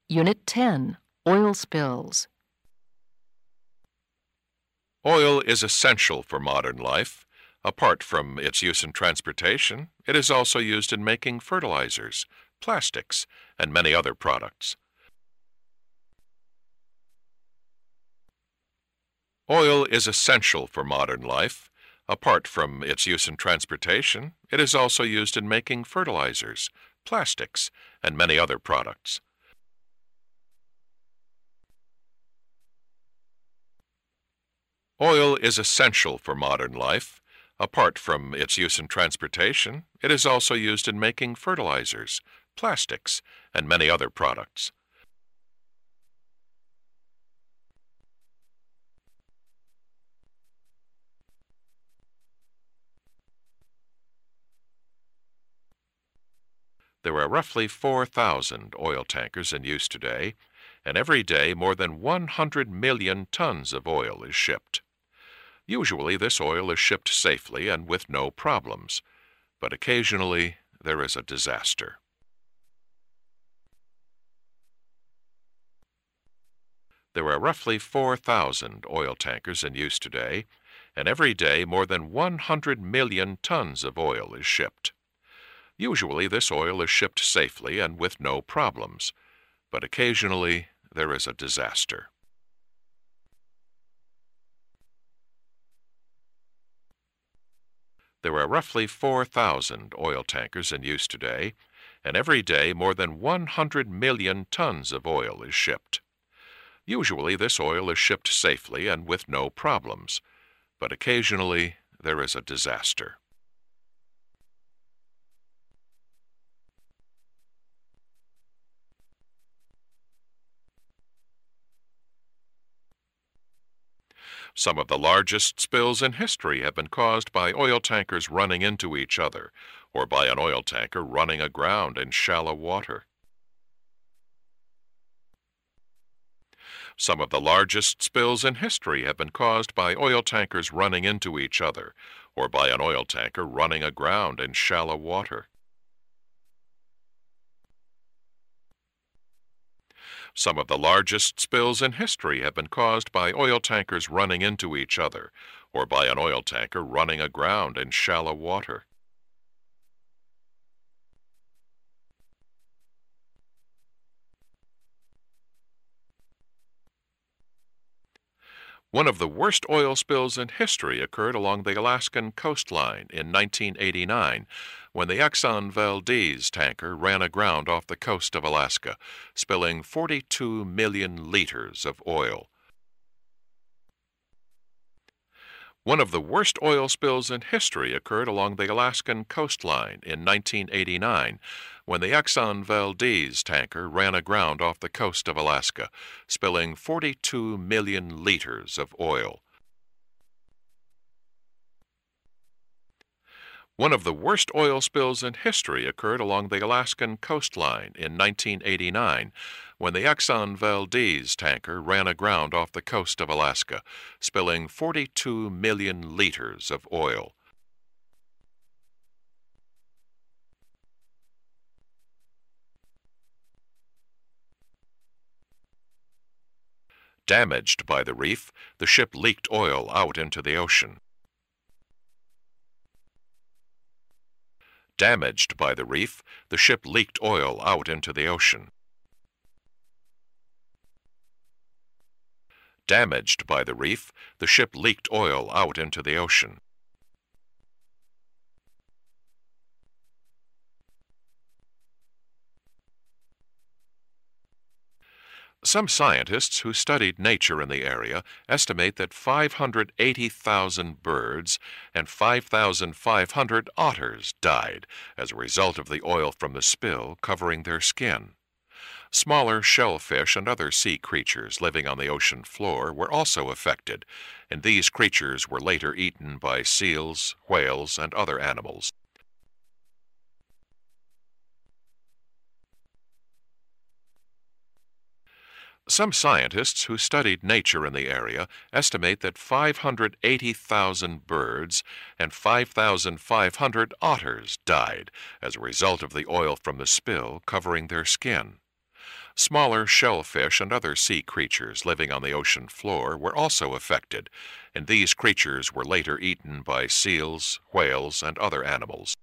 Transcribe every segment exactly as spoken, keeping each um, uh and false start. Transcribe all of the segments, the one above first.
Unit ten, Oil Spills. Oil is essential for modern life. Apart from its use in transportation, it is also used in making fertilizers, plastics, and many other products. Oil is essential for modern life. Apart from its use in transportation, it is also used in making fertilizers, plastics, and many other products. Oil is essential for modern life. Apart from its use in transportation, it is also used in making fertilizers, plastics, and many other products. There are roughly four thousand oil tankers in use today, and every day more than one hundred million tons of oil is shipped. Usually this oil is shipped safely and with no problems, but occasionally there is a disaster. There are roughly four thousand oil tankers in use today, and every day more than one hundred million tons of oil is shipped. Usually this oil is shipped safely and with no problems, but occasionally there is a disaster. There are roughly four thousand oil tankers in use today, and every day more than one hundred million tons of oil is shipped. Usually this oil is shipped safely and with no problems, but occasionally there is a disaster. Some of the largest spills in history have been caused by oil tankers running into each other, or by an oil tanker running aground in shallow water. Some of the largest spills in history have been caused by oil tankers running into each other, or by an oil tanker running aground in shallow water. Some of the largest spills in history have been caused by oil tankers running into each other, or by an oil tanker running aground in shallow water. One of the worst oil spills in history occurred along the Alaskan coastline in nineteen eighty-nine, when the Exxon Valdez tanker ran aground off the coast of Alaska, spilling forty-two million liters of oil. One of the worst oil spills in history occurred along the Alaskan coastline in nineteen eighty-nine, when the Exxon Valdez tanker ran aground off the coast of Alaska, spilling forty-two million liters of oil. One of the worst oil spills in history occurred along the Alaskan coastline in nineteen eighty-nine, when the Exxon Valdez tanker ran aground off the coast of Alaska, spilling forty-two million liters of oil. Damaged by the reef, the ship leaked oil out into the ocean. Damaged by the reef, the ship leaked oil out into the ocean. Damaged by the reef, the ship leaked oil out into the ocean. Some scientists who studied nature in the area estimate that five hundred eighty thousand birds and five thousand five hundred otters died as a result of the oil from the spill covering their skin. Smaller shellfish and other sea creatures living on the ocean floor were also affected, and these creatures were later eaten by seals, whales, and other animals. Some scientists who studied nature in the area estimate that five hundred eighty thousand birds and five thousand five hundred otters died as a result of the oil from the spill covering their skin. Smaller shellfish and other sea creatures living on the ocean floor were also affected, and these creatures were later eaten by seals, whales, and other animals.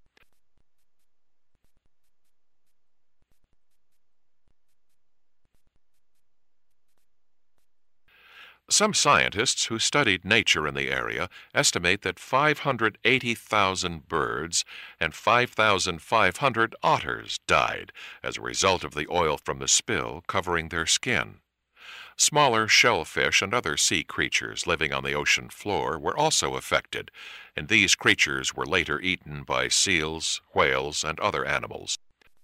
Some scientists who studied nature in the area estimate that five hundred eighty thousand birds and five thousand five hundred otters died as a result of the oil from the spill covering their skin. Smaller shellfish and other sea creatures living on the ocean floor were also affected, and these creatures were later eaten by seals, whales, and other animals.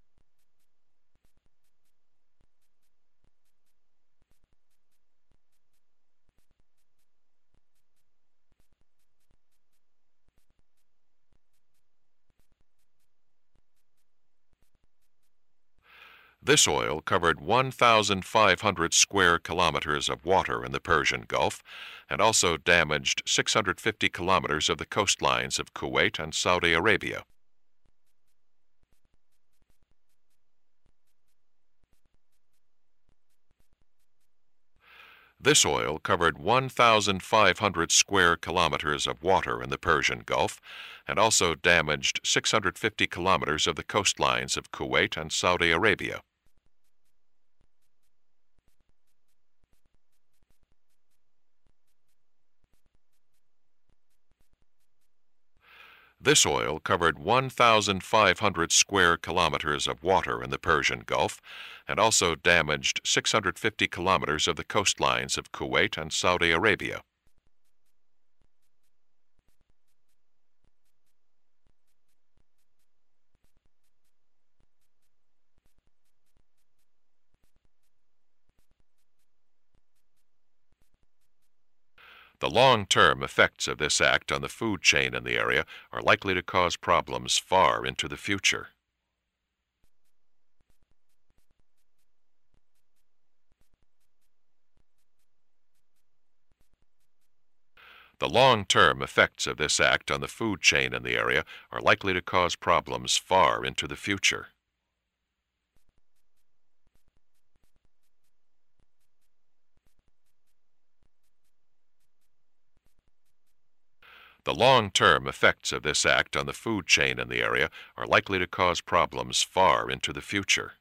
This oil covered one thousand five hundred square kilometers of water in the Persian Gulf and also damaged six hundred fifty kilometers of the coastlines of Kuwait and Saudi Arabia. This oil covered one thousand five hundred square kilometers of water in the Persian Gulf and also damaged six hundred fifty kilometers of the coastlines of Kuwait and Saudi Arabia. This oil covered one thousand five hundred square kilometers of water in the Persian Gulf and also damaged six hundred fifty kilometers of the coastlines of Kuwait and Saudi Arabia. The long-term effects of this act on the food chain in the area are likely to cause problems far into the future. The long-term effects of this act on the food chain in the area are likely to cause problems far into the future. The long-term effects of this act on the food chain in the area are likely to cause problems far into the future.